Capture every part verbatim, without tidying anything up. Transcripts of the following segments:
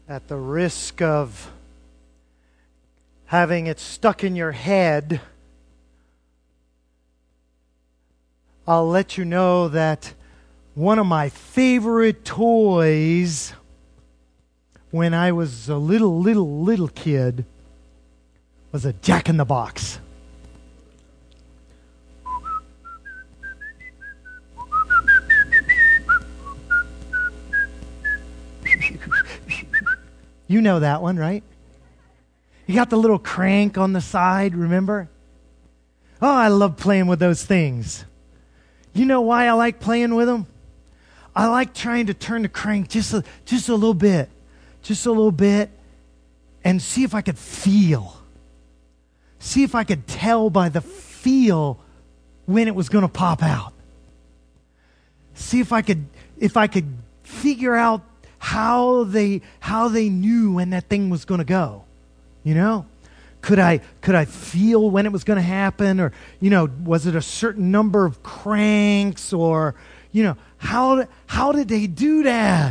at the risk of having it stuck in your head, I'll let you know that one of my favorite toys when I was a little, little, little kid was a Jack-in-the-Box. You know that one, right? You got the little crank on the side, remember? Oh, I love playing with those things. You know why I like playing with them? I like trying to turn the crank just a, just a little bit, just a little bit, and see if I could feel. See if I could tell by the feel when it was going to pop out. See if I could, if I could figure out how they how they knew when that thing was going to go. You know? Could I could I feel when it was going to happen, or you know, was it a certain number of cranks, or you know, how how did they do that?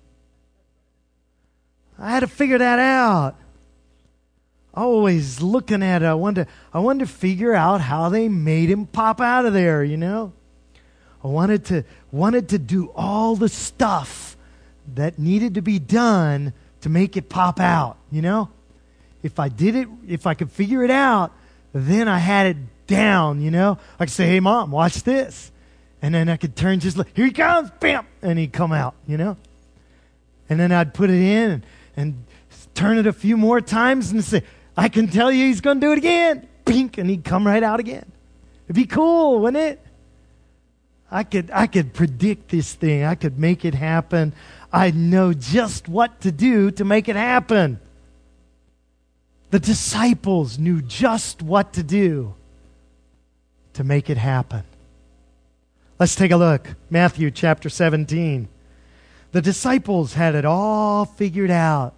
I had to figure that out. Always looking at it, I wanted to, I wanted to figure out how they made him pop out of there, you know? I wanted to wanted to do all the stuff that needed to be done to make it pop out, you know? If I did it, if I could figure it out, then I had it down, you know? I could say, hey, Mom, watch this. And then I could turn just like, here he comes, bam, and he'd come out, you know? And then I'd put it in and, and turn it a few more times and say, I can tell you he's going to do it again. Pink, and he'd come right out again. It'd be cool, wouldn't it? I could I could predict this thing. I could make it happen. I know just what to do to make it happen. The disciples knew just what to do to make it happen. Let's take a look. Matthew chapter seventeen. The disciples had it all figured out.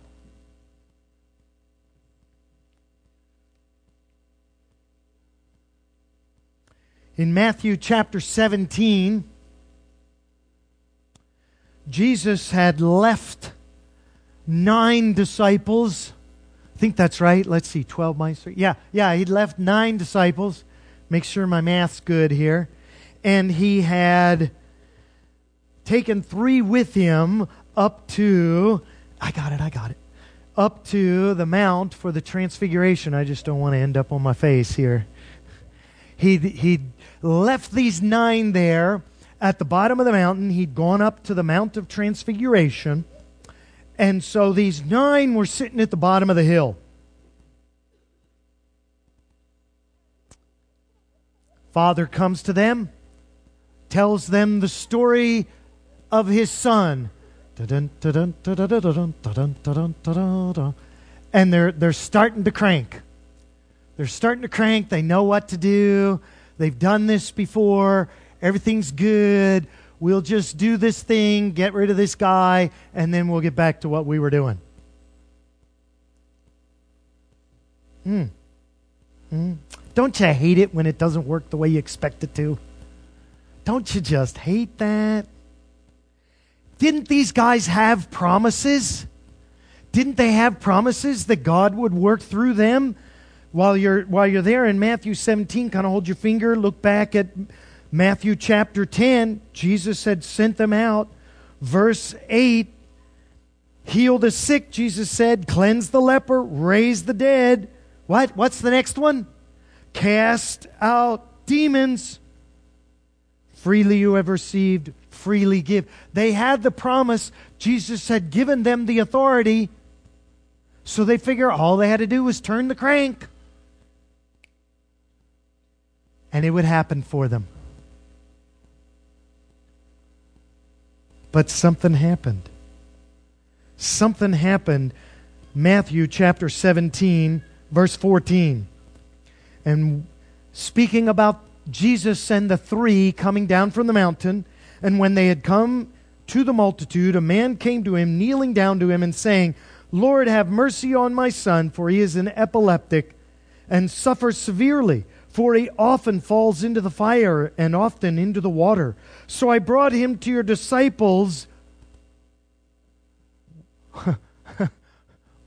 In Matthew chapter seventeen, Jesus had left nine disciples. I think that's right. Let's see, twelve minus three. Yeah, yeah, he'd left nine disciples. Make sure my math's good here. And he had taken three with him up to, I got it, I got it, up to the Mount for the Transfiguration. I just don't want to end up on my face here. He he left these nine there at the bottom of the mountain. He'd gone up to the Mount of Transfiguration. And so these nine were sitting at the bottom of the hill. Father comes to them, tells them the story of his son. And they're they're starting to crank. They're starting to crank. They know what to do. They've done this before. Everything's good. We'll just do this thing, get rid of this guy, and then we'll get back to what we were doing. Mm. Mm. Don't you hate it when it doesn't work the way you expect it to? Don't you just hate that? Didn't these guys have promises? Didn't they have promises that God would work through them? While you're while you're there in Matthew seventeen, kind of hold your finger, look back at Matthew chapter ten. Jesus had sent them out. Verse eight, heal the sick, Jesus said, cleanse the leper, raise the dead. What? What's the next one? Cast out demons. Freely you have received, freely give. They had the promise. Jesus had given them the authority. So they figure all they had to do was turn the crank. And it would happen for them. But something happened. Something happened. Matthew chapter seventeen, verse fourteen. And speaking about Jesus and the three coming down from the mountain, and when they had come to the multitude, a man came to him, kneeling down to him and saying, Lord, have mercy on my son, for he is an epileptic and suffers severely. For he often falls into the fire and often into the water. So I brought him to your disciples.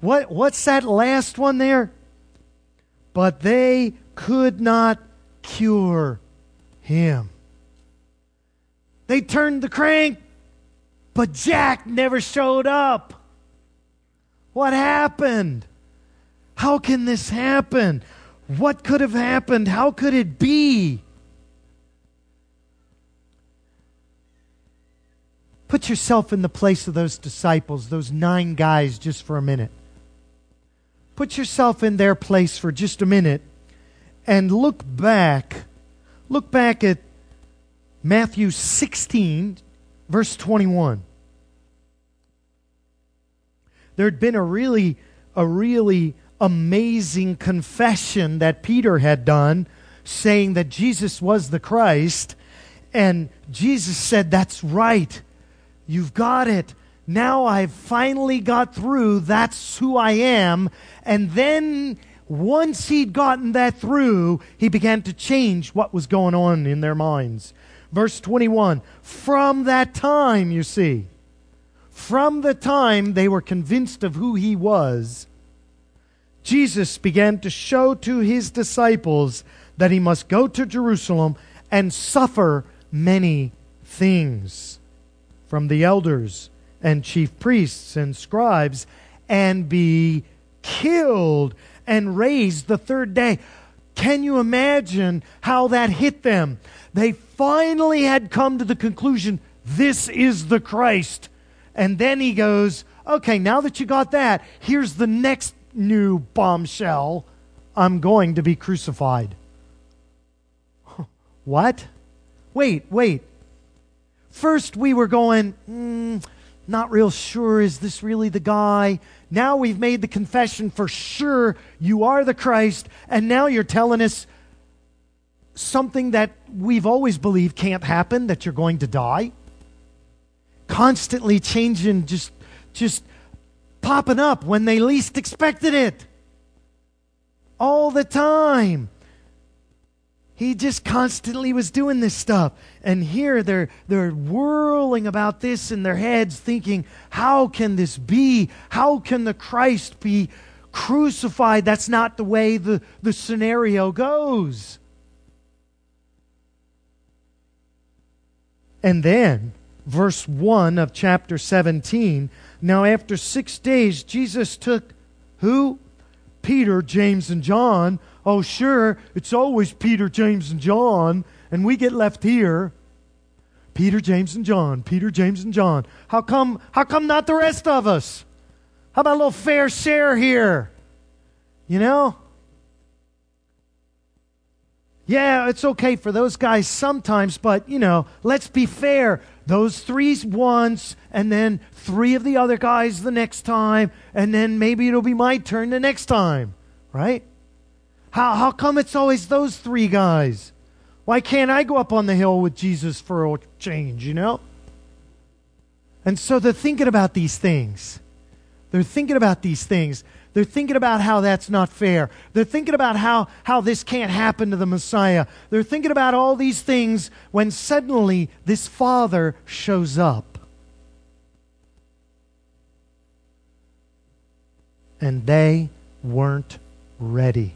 What, what's that last one there? But they could not cure him. They turned the crank, but Jack never showed up. What happened? How can this happen? What could have happened? How could it be? Put yourself in the place of those disciples, those nine guys, just for a minute. Put yourself in their place for just a minute and look back. Look back at Matthew sixteen, verse twenty-one. There had been a really, a really amazing confession that Peter had done, saying that Jesus was the Christ. And Jesus said, "That's right. You've got it. Now I've finally got through. That's who I am." And then once he'd gotten that through, he began to change what was going on in their minds. Verse twenty-one, from that time, you see, from the time they were convinced of who he was, Jesus began to show to his disciples that he must go to Jerusalem and suffer many things from the elders and chief priests and scribes, and be killed and raised the third day. Can you imagine how that hit them? They finally had come to the conclusion, this is the Christ. And then he goes, okay, now that you got that, here's the next new bombshell. I'm going to be crucified. What? Wait, wait. First we were going, mm, not real sure, is this really the guy? Now we've made the confession for sure you are the Christ, and now you're telling us something that we've always believed can't happen, that you're going to die? Constantly changing, just, just popping up when they least expected it. All the time. He just constantly was doing this stuff. And here they're, they're whirling about this in their heads, thinking, how can this be? How can the Christ be crucified? That's not the way the, the scenario goes. And then, verse one of chapter seventeen, now after six days, Jesus took who? Peter, James, and John. Oh, sure, it's always Peter, James, and John, and we get left here. Peter, James, and John. Peter, James, and John. How come, how come not the rest of us? How about a little fair share here? You know? Yeah, it's okay for those guys sometimes, but, you know, let's be fair. Those three's once, and then three of the other guys the next time, and then maybe it'll be my turn the next time, right? How, how come it's always those three guys? Why can't I go up on the hill with Jesus for a change, you know? And so they're thinking about these things. They're thinking about these things. They're thinking about how that's not fair. They're thinking about how, how this can't happen to the Messiah. They're thinking about all these things when suddenly this Father shows up. And they weren't ready.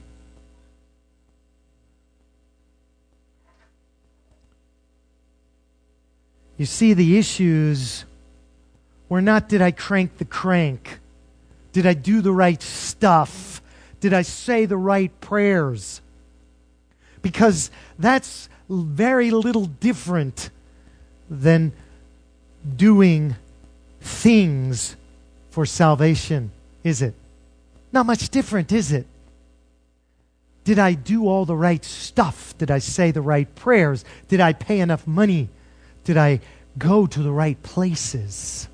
You see, the issues were not, did I crank the crank? Did I do the right stuff? Did I say the right prayers? Because that's very little different than doing things for salvation, is it? Not much different, is it? Did I do all the right stuff? Did I say the right prayers? Did I pay enough money? Did I go to the right places?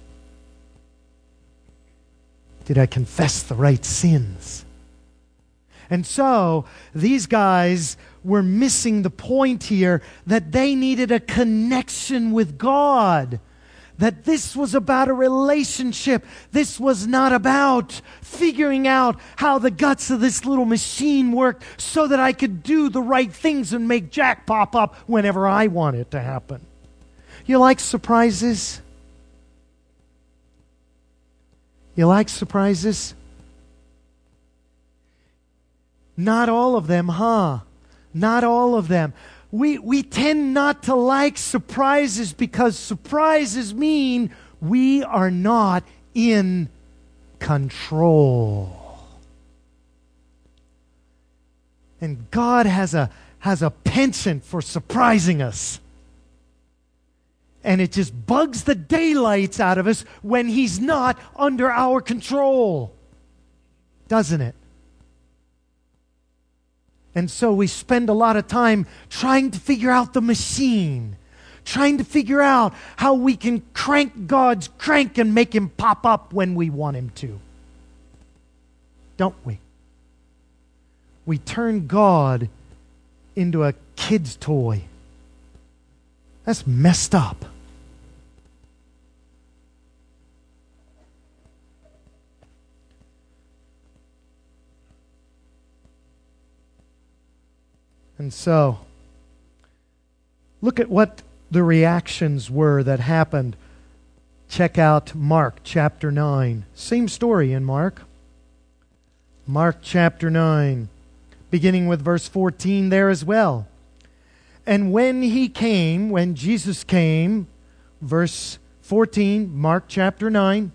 Did I confess the right sins? And so, these guys were missing the point here that they needed a connection with God. That this was about a relationship. This was not about figuring out how the guts of this little machine worked so that I could do the right things and make Jack pop up whenever I want it to happen. You like surprises? You like surprises? Not all of them, huh? Not all of them. We, we tend not to like surprises because surprises mean we are not in control. And God has a, has a penchant for surprising us. And it just bugs the daylights out of us when He's not under our control. Doesn't it? And so we spend a lot of time trying to figure out the machine, trying to figure out how we can crank God's crank and make Him pop up when we want Him to. Don't we? We turn God into a kid's toy. That's messed up. And so, look at what the reactions were that happened. Check out Mark chapter nine. Same story in Mark. Mark chapter nine, beginning with verse fourteen there as well. And when He came, when Jesus came, verse fourteen, Mark chapter nine.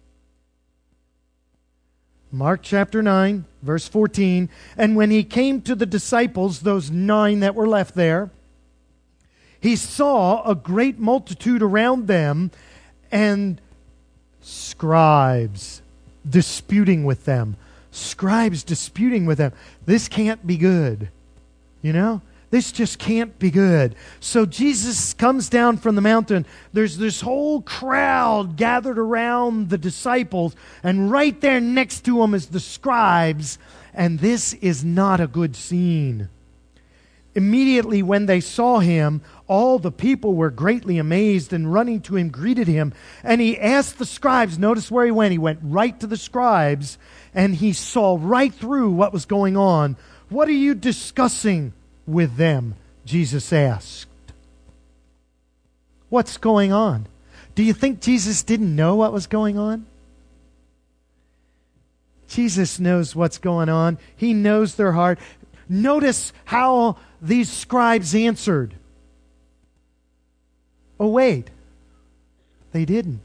Mark chapter nine, verse fourteen. And when He came to the disciples, those nine that were left there, He saw a great multitude around them and scribes disputing with them. Scribes disputing with them. This can't be good. You know? This just can't be good. So Jesus comes down from the mountain. There's this whole crowd gathered around the disciples, and right there next to them is the scribes, and this is not a good scene. Immediately when they saw Him, all the people were greatly amazed, and running to Him greeted Him. And He asked the scribes, notice where He went. He went right to the scribes, and He saw right through what was going on. What are you discussing with them? Jesus asked. What's going on? Do you think Jesus didn't know what was going on? Jesus knows what's going on. He knows their heart. Notice how these scribes answered. Oh, wait. They didn't.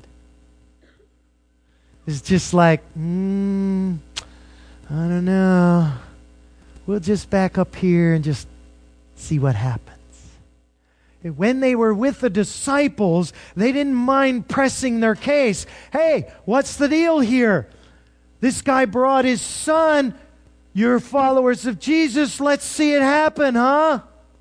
It's just like, hmm, I don't know. We'll just back up here and just see what happens. When they were with the disciples, they didn't mind pressing their case. Hey, what's the deal here? This guy brought his son. You're followers of Jesus. Let's see it happen, huh?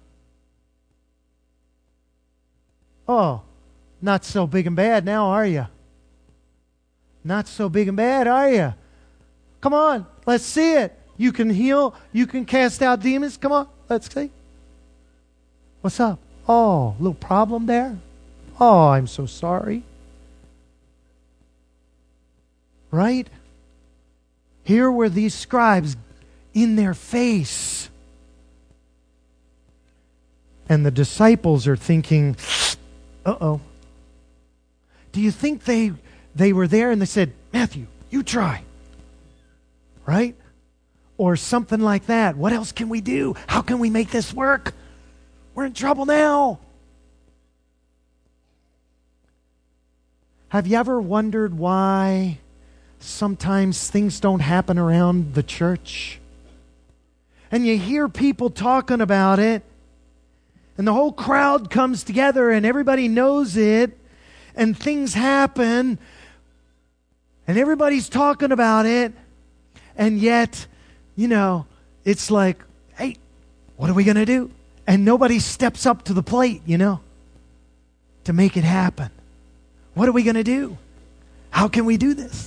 Oh, not so big and bad now, are you? Not so big and bad, are you? Come on, let's see it. You can heal. You can cast out demons. Come on, let's see. What's up? Oh, little problem there? Oh, I'm so sorry. Right? Here were these scribes in their face. And the disciples are thinking, uh-oh. Do you think they they were there and they said, Matthew, you try? Right? Or something like that. What else can we do? How can we make this work? We're in trouble now. Have you ever wondered why sometimes things don't happen around the church? And you hear people talking about it, and the whole crowd comes together and everybody knows it, and things happen, and everybody's talking about it, and yet, you know, it's like, hey, what are we going to do? And nobody steps up to the plate, you know, to make it happen. What are we going to do? How can we do this?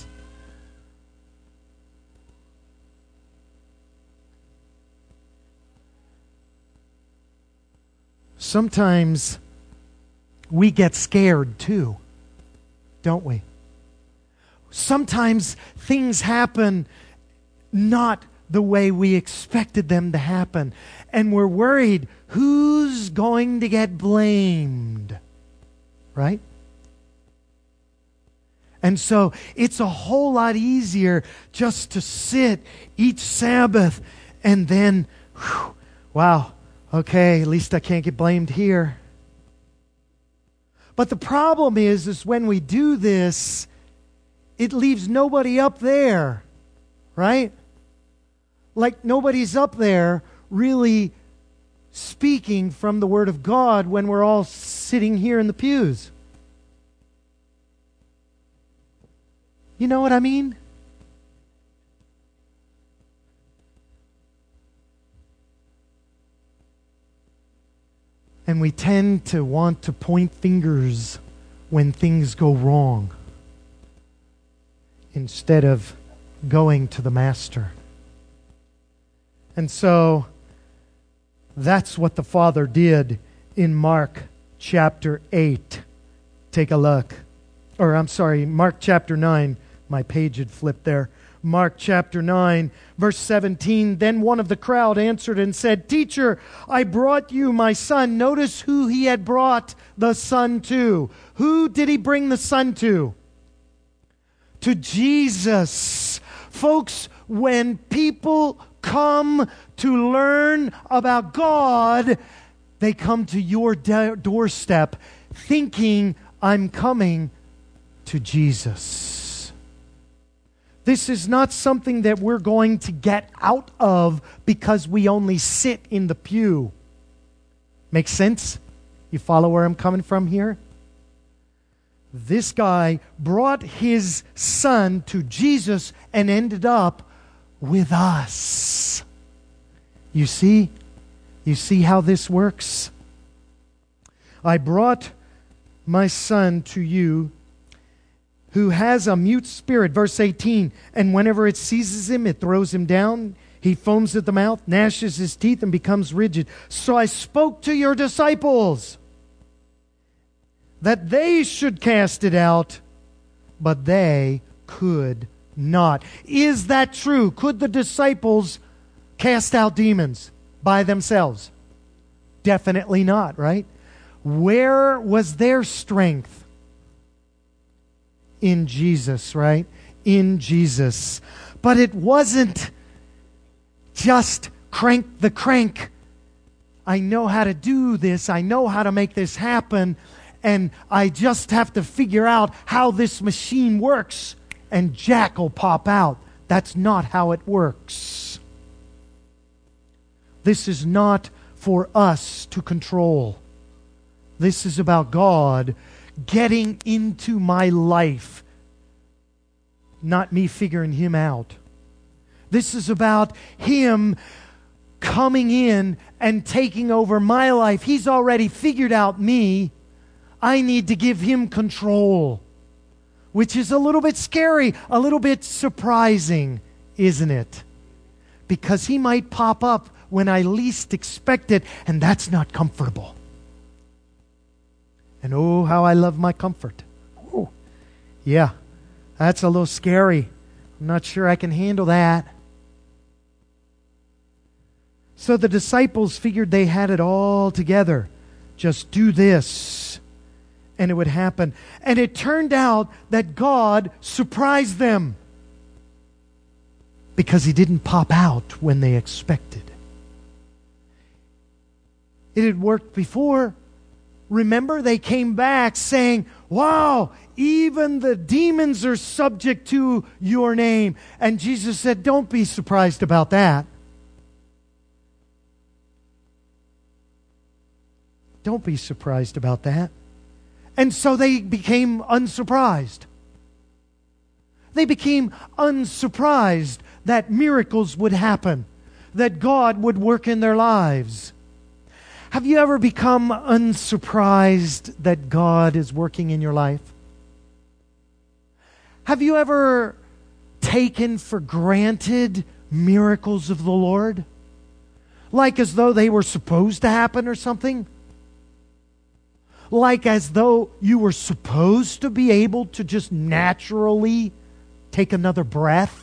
Sometimes we get scared too, don't we? Sometimes things happen not the way we expected them to happen, and we're worried, who's going to get blamed? Right? And so it's a whole lot easier just to sit each Sabbath And then, whew, wow, okay, at least I can't get blamed here. But the problem is, is when we do this, it leaves nobody up there, right? Like nobody's up there really speaking from the Word of God when we're all sitting here in the pews. You know what I mean? And we tend to want to point fingers when things go wrong instead of going to the Master. And so that's what the Father did in Mark chapter eight. Take a look. Or I'm sorry, Mark chapter nine. My page had flipped there. Mark chapter nine, verse seventeen. Then one of the crowd answered and said, "Teacher, I brought you my son." Notice who he had brought the son to. Who did he bring the son to? To Jesus. Folks, when people come to learn about God, they come to your do- doorstep thinking, I'm coming to Jesus. This is not something that we're going to get out of because we only sit in the pew. Make sense? You follow where I'm coming from here? This guy brought his son to Jesus and ended up with us. You see? You see how this works? I brought my son to you who has a mute spirit, verse eighteen, and whenever it seizes him, it throws him down. He foams at the mouth, gnashes his teeth, and becomes rigid. So I spoke to your disciples that they should cast it out, but they could not. Is that true? Could the disciples cast out demons by themselves? Definitely not, right? Where was their strength? In Jesus, right? In Jesus. But it wasn't just crank the crank. I know how to do this. I know how to make this happen. And I just have to figure out how this machine works. And Jack will pop out. That's not how it works. This is not for us to control. This is about God getting into my life, not me figuring Him out. This is about Him coming in and taking over my life. He's already figured out me. I need to give Him control, which is a little bit scary, a little bit surprising, isn't it? Because He might pop up when I least expect it, and that's not comfortable. And oh, how I love my comfort. Ooh, yeah, that's a little scary. I'm not sure I can handle that. So the disciples figured they had it all together. Just do this, and it would happen. And it turned out that God surprised them because He didn't pop out when they expected. It had worked before. Remember, they came back saying, wow, even the demons are subject to your name. And Jesus said, don't be surprised about that. Don't be surprised about that. And so they became unsurprised. They became unsurprised that miracles would happen, that God would work in their lives. Have you ever become unsurprised that God is working in your life? Have you ever taken for granted miracles of the Lord? Like as though they were supposed to happen or something? Like as though you were supposed to be able to just naturally take another breath?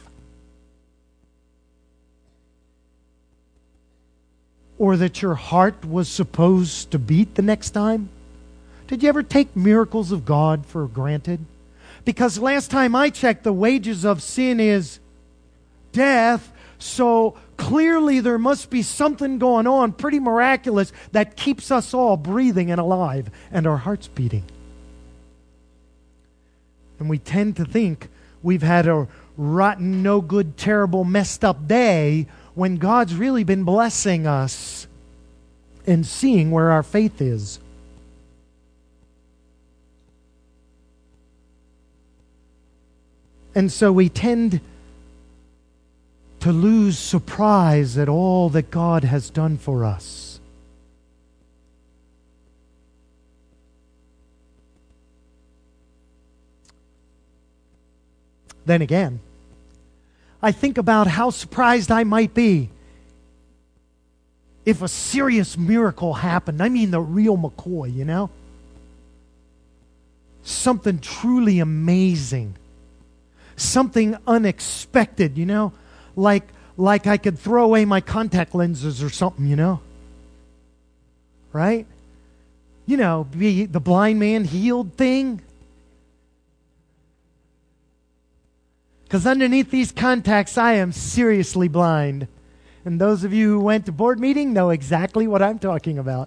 Or that your heart was supposed to beat the next time? Did you ever take miracles of God for granted? Because last time I checked, the wages of sin is death. So clearly there must be something going on pretty miraculous that keeps us all breathing and alive and our hearts beating. And we tend to think we've had a rotten, no good, terrible, messed up day when God's really been blessing us and seeing where our faith is. And so we tend to lose surprise at all that God has done for us. Then again, I think about how surprised I might be if a serious miracle happened. I mean the real McCoy, you know? Something truly amazing. Something unexpected, you know? Like, like I could throw away my contact lenses or something, you know? Right? You know, be the blind man healed thing. Because underneath these contacts, I am seriously blind. And those of you who went to board meeting know exactly what I'm talking about.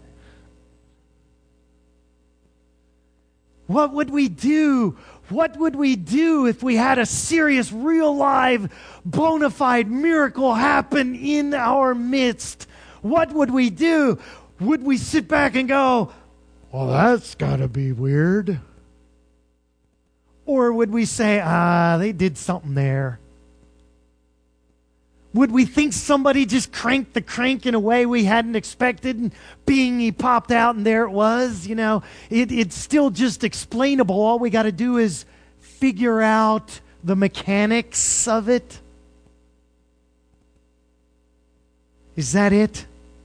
What would we do? What would we do if we had a serious, real, live, bona fide miracle happen in our midst? What would we do? Would we sit back and go, well, that's got to be weird? Or would we say, ah, they did something there? Would we think somebody just cranked the crank in a way we hadn't expected, and bing, he popped out and there it was? You know, it, it's still just explainable. All we got to do is figure out the mechanics of it. Is that it?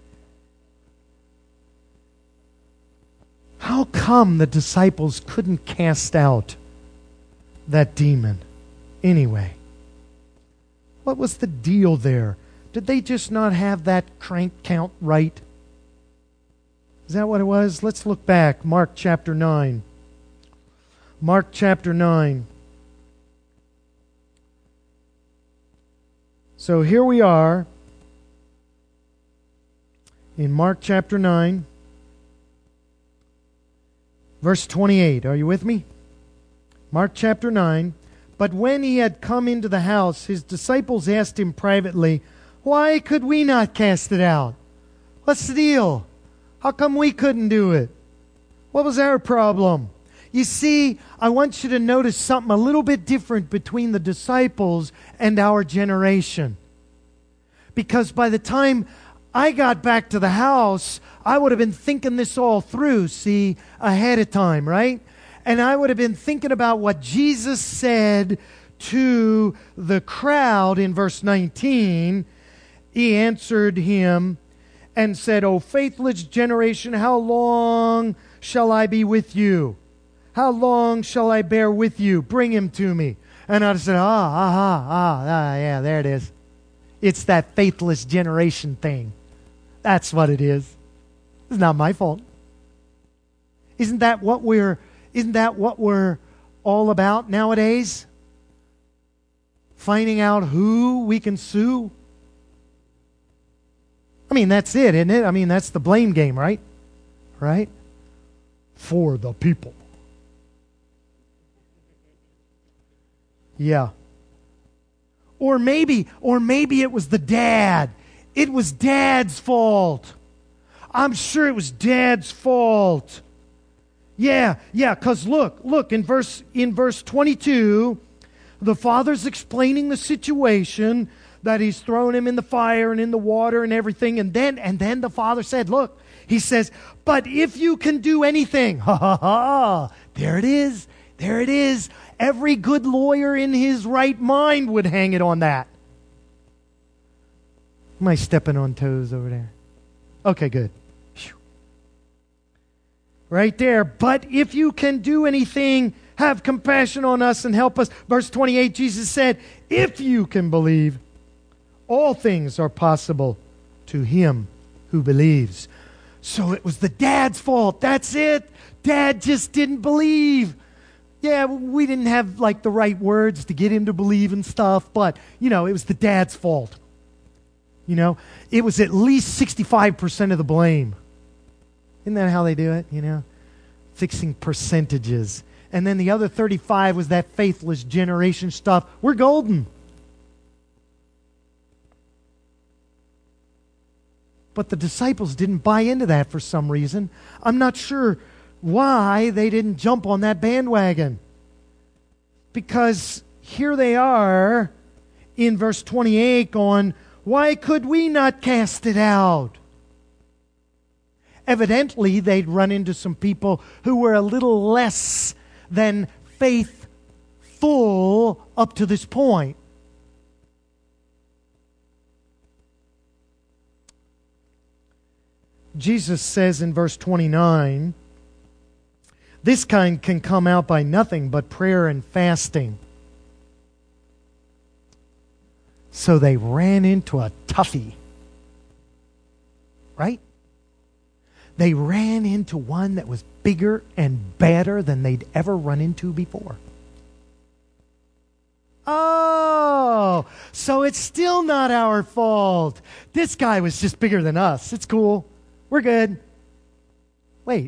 How come the disciples couldn't cast out that demon anyway? What was the deal there? Did they just not have that crank count right? Is that what it was? Let's look back. Mark chapter nine. Mark chapter nine. So here we are in Mark chapter nine, verse twenty-eight. Are you with me? Mark chapter nine. But when he had come into the house, his disciples asked him privately, why could we not cast it out? What's the deal? How come we couldn't do it? What was our problem? You see, I want you to notice something a little bit different between the disciples and our generation. Because by the time I got back to the house, I would have been thinking this all through, see, ahead of time, right? And I would have been thinking about what Jesus said to the crowd in verse nineteen. He answered him and said, O faithless generation, how long shall I be with you? How long shall I bear with you? Bring him to me. And I said, ah, ah, ah, ah, yeah, there it is. It's that faithless generation thing. That's what it is. It's not my fault. Isn't that what we're Isn't that what we're all about nowadays? Finding out who we can sue? I mean, that's it, isn't it? I mean, that's the blame game, right? Right? For the people. Yeah. Or maybe, or maybe it was the dad. It was dad's fault. I'm sure it was dad's fault. Yeah, yeah, because look, look, in verse in verse twenty-two, the father's explaining the situation, that he's thrown him in the fire and in the water and everything, and then and then the father said, look, he says, but if you can do anything, ha ha ha, there it is, there it is. Every good lawyer in his right mind would hang it on that. Am I stepping on toes over there? Okay, good. Right there. But if you can do anything, have compassion on us and help us. Verse twenty-eight, Jesus said, if you can believe, all things are possible to him who believes. So it was the dad's fault. That's it. Dad just didn't believe. Yeah, we didn't have like the right words to get him to believe and stuff, but, you know, it was the dad's fault. You know, it was at least sixty-five percent of the blame. Isn't that how they do it, you know? Fixing percentages. And then the other thirty-five was that faithless generation stuff. We're golden. But the disciples didn't buy into that for some reason. I'm not sure why they didn't jump on that bandwagon. Because here they are in verse twenty-eight going, why could we not cast it out? Evidently, they'd run into some people who were a little less than faithful up to this point. Jesus says in verse twenty-nine, this kind can come out by nothing but prayer and fasting. So they ran into a toughie. Right? They ran into one that was bigger and badder than they'd ever run into before. Oh, so it's still not our fault. This guy was just bigger than us. It's cool. We're good. Wait.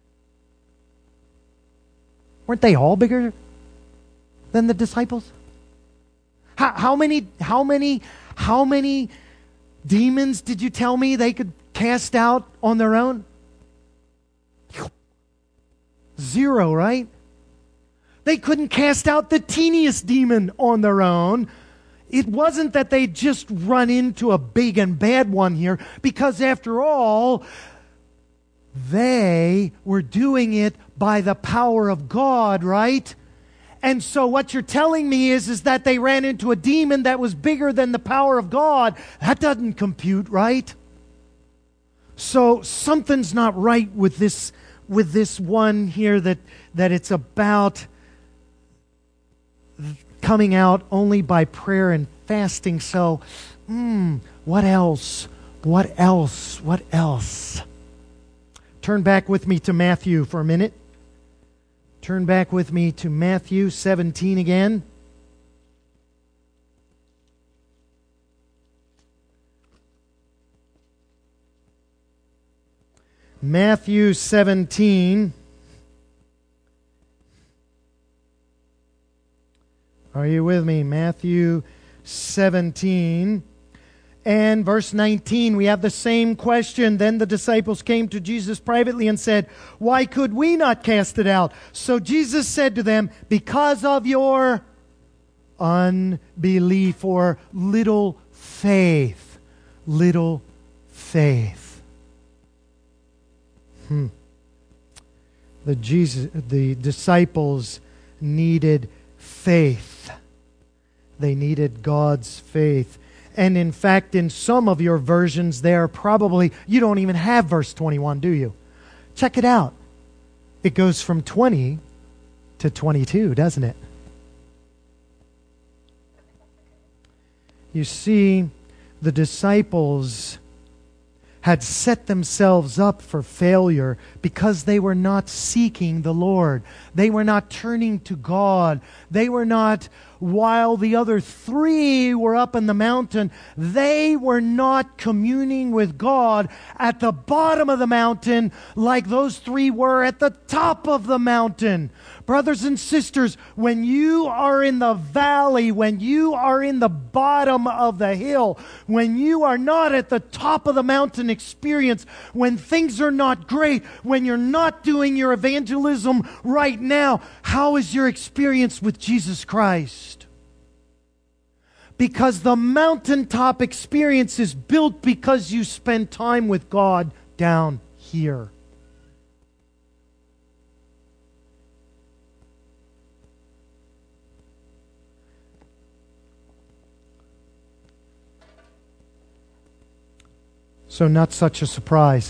Weren't they all bigger than the disciples? How, how many, how many, how many demons did you tell me they could cast out on their own? Zero, right? They couldn't cast out the teeniest demon on their own. It wasn't that they just run into a big and bad one here, because after all, they were doing it by the power of God, right? And so what you're telling me is, is that they ran into a demon that was bigger than the power of God. That doesn't compute, right? So something's not right with this with this one here, that, that it's about coming out only by prayer and fasting. So, hmm, what else? What else? What else? Turn back with me to Matthew for a minute. Turn back with me to Matthew seventeen again. Matthew seventeen. Are you with me? Matthew seventeen. And verse nineteen, we have the same question. Then the disciples came to Jesus privately and said, why could we not cast it out? So Jesus said to them, because of your unbelief, or little faith. Little faith. Hmm. The Jesus, the disciples needed faith. They needed God's faith. And in fact, in some of your versions there, probably, you don't even have verse twenty-one, do you? Check it out. It goes from twenty to twenty-two, doesn't it? You see, the disciples had set themselves up for failure because they were not seeking the Lord. They were not turning to God. They were not, while the other three were up in the mountain, they were not communing with God at the bottom of the mountain like those three were at the top of the mountain. Brothers and sisters, when you are in the valley, when you are in the bottom of the hill, when you are not at the top of the mountain experience, when things are not great, when you're not doing your evangelism right now, how is your experience with Jesus Christ? Because the mountaintop experience is built because you spend time with God down here. So not such a surprise.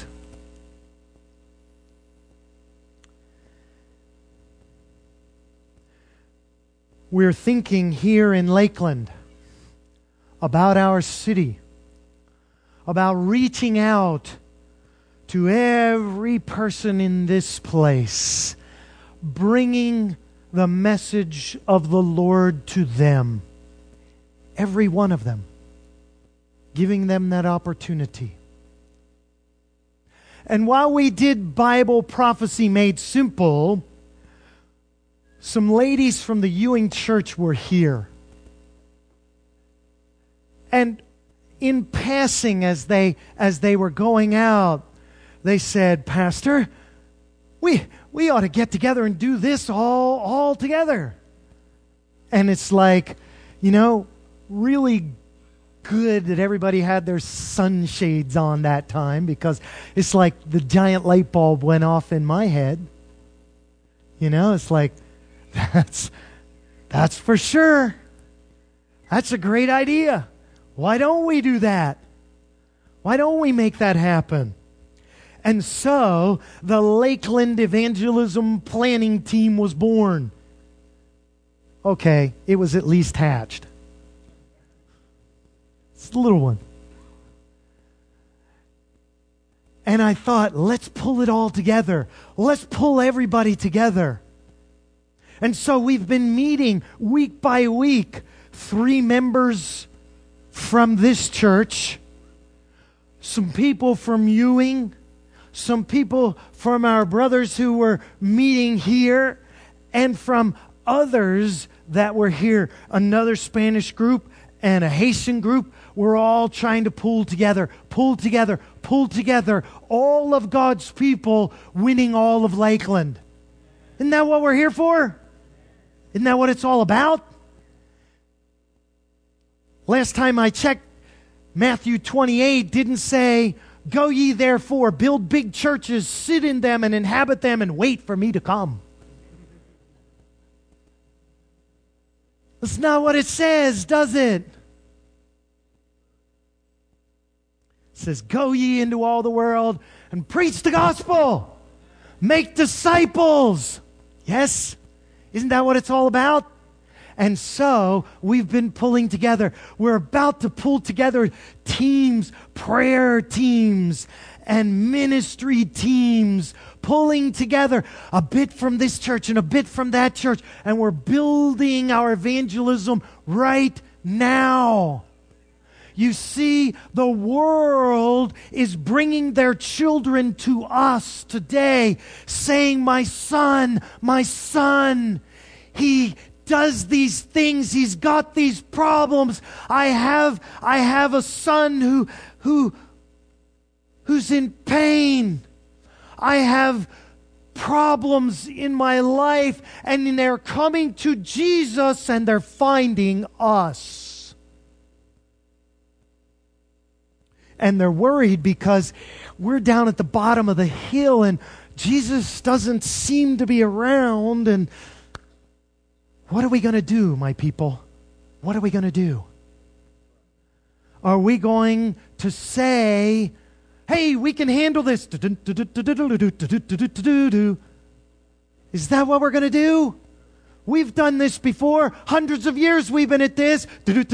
We're thinking here in Lakeland about our city, about reaching out to every person in this place, bringing the message of the Lord to them. Every one of them. giving them that opportunity. And while we did Bible Prophecy Made Simple, some ladies from the Ewing Church were here. And in passing, as they as they were going out, they said, "Pastor, we we ought to get together and do this all all together." And it's like, you know, really good that everybody had their sunshades on that time, because it's like the giant light bulb went off in my head. You know, it's like, that's that's for sure. That's a great idea. Why don't we do that? Why don't we make that happen? And so the Lakeland Evangelism Planning Team was born. Okay, it was at least hatched. It's a little one. And I thought, let's pull it all together. Let's pull everybody together. And so we've been meeting week by week. Three members from this church, some people from Ewing, some people from our brothers who were meeting here, and from others that were here, another Spanish group and a Haitian group. We're all trying to pull together, pull together, pull together, all of God's people winning all of Lakeland. Isn't that what we're here for? Isn't that what it's all about? Last time I checked, Matthew twenty-eight didn't say, "Go ye therefore, build big churches, sit in them and inhabit them and wait for me to come." That's not what it says, does it? It says, "Go ye into all the world and preach the gospel. Make disciples." Yes? Isn't that what it's all about? And so we've been pulling together. We're about to pull together teams, prayer teams, and ministry teams, pulling together a bit from this church and a bit from that church. And we're building our evangelism right now. You see, the world is bringing their children to us today, saying, "My son, my son, he does these things. He's got these problems. I have, I have a son who, who, who's in pain. I have problems in my life." And they're coming to Jesus and they're finding us. And they're worried because we're down at the bottom of the hill and Jesus doesn't seem to be around. And what are we going to do, my people? What are we going to do? Are we going to say, "Hey, we can handle this"? Is that what we're going to do? We've done this before. Hundreds of years we've been at this.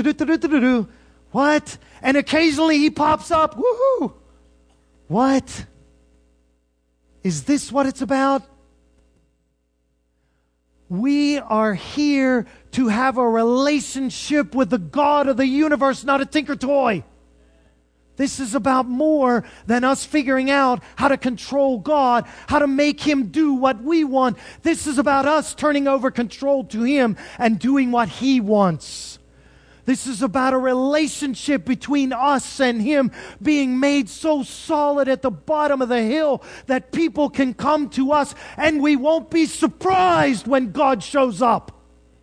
What? And occasionally he pops up. Woohoo! What? Is this what it's about? We are here to have a relationship with the God of the universe, not a tinker toy. This is about more than us figuring out how to control God, how to make Him do what we want. This is about us turning over control to Him and doing what He wants. This is about a relationship between us and Him being made so solid at the bottom of the hill that people can come to us and we won't be surprised when God shows up.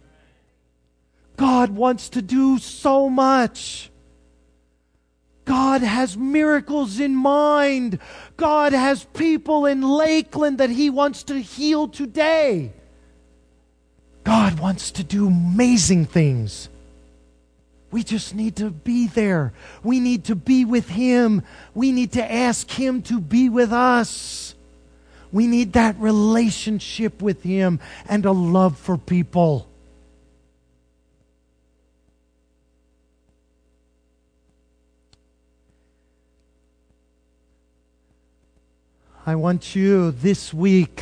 God wants to do so much. God has miracles in mind. God has people in Lakeland that He wants to heal today. God wants to do amazing things. We just need to be there. We need to be with Him. We need to ask Him to be with us. We need that relationship with Him and a love for people. I want you this week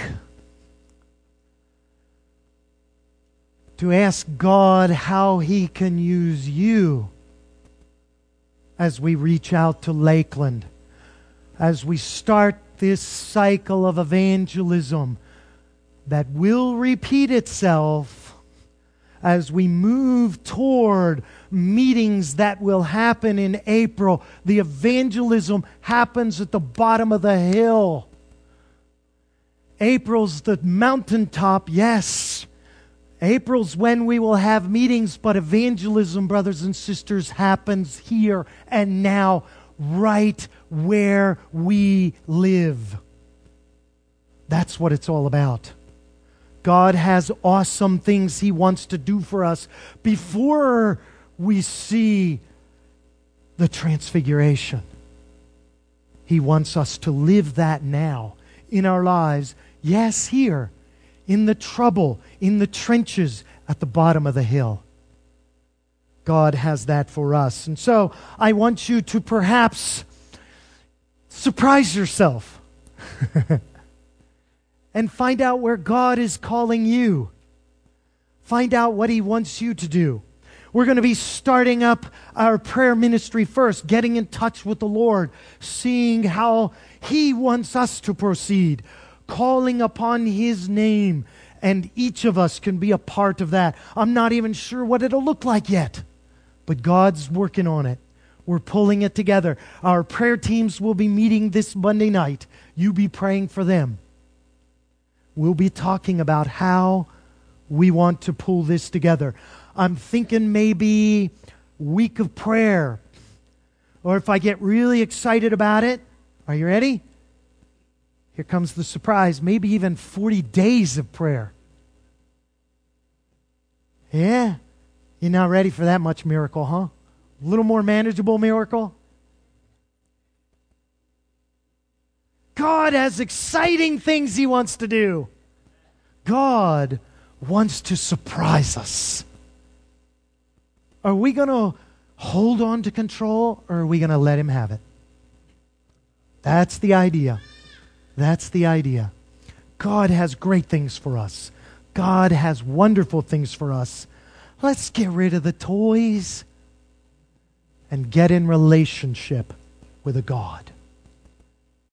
to ask God how He can use you as we reach out to Lakeland, as we start this cycle of evangelism that will repeat itself as we move toward meetings that will happen in April. The evangelism happens at the bottom of the hill. April's the mountaintop, yes. April's when we will have meetings, but evangelism, brothers and sisters, happens here and now, right where we live. That's what it's all about. God has awesome things He wants to do for us before we see the transfiguration. He wants us to live that now in our lives. Yes, here, in the trouble, in the trenches, at the bottom of the hill. God has that for us. And so I want you to perhaps surprise yourself and find out where God is calling you. Find out what He wants you to do. We're going to be starting up our prayer ministry first, getting in touch with the Lord, seeing how He wants us to proceed, calling upon His name, and each of us can be a part of that. I'm not even sure what it'll look like yet, but God's working on it. We're pulling it together. Our prayer teams will be meeting this Monday night. You be praying for them. We'll be talking about how we want to pull this together. I'm thinking maybe week of prayer. Or if I get really excited about it, are you ready? Here comes the surprise. Maybe even forty days of prayer. Yeah? You're not ready for that much miracle, huh? A little more manageable miracle? God has exciting things He wants to do. God wants to surprise us. Are we going to hold on to control, or are we going to let Him have it? That's the idea. That's the idea. God has great things for us. God has wonderful things for us. Let's get rid of the toys and get in relationship with a God.